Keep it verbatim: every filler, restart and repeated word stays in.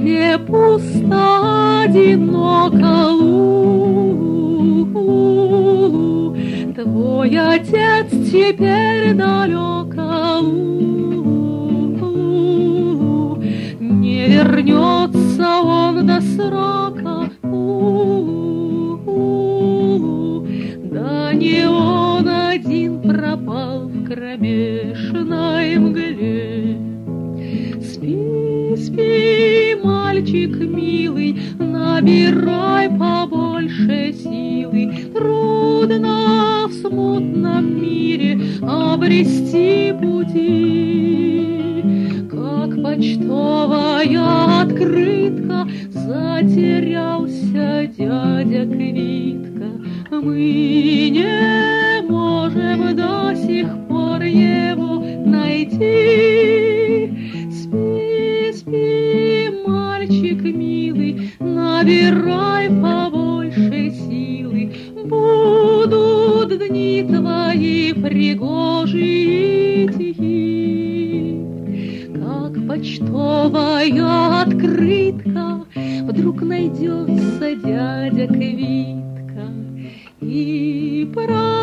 поле пусто, одиноко лу. Твой отец теперь далеко лу. Не вернется он до срока, у-у-у. Да не он один пропал в кромешной мгле. Спи, спи, мальчик милый, набирай побольше силы. Трудно в смутном мире обрести пути. Как почтовая открытка затерялся дядя Квитка. Мы не можем до сих пор его найти. Спи, спи, мальчик милый, набирай побольше силы. Будут дни твои пригожие и тихи. Как почтовая открытка вдруг найдется дядя Квитка и про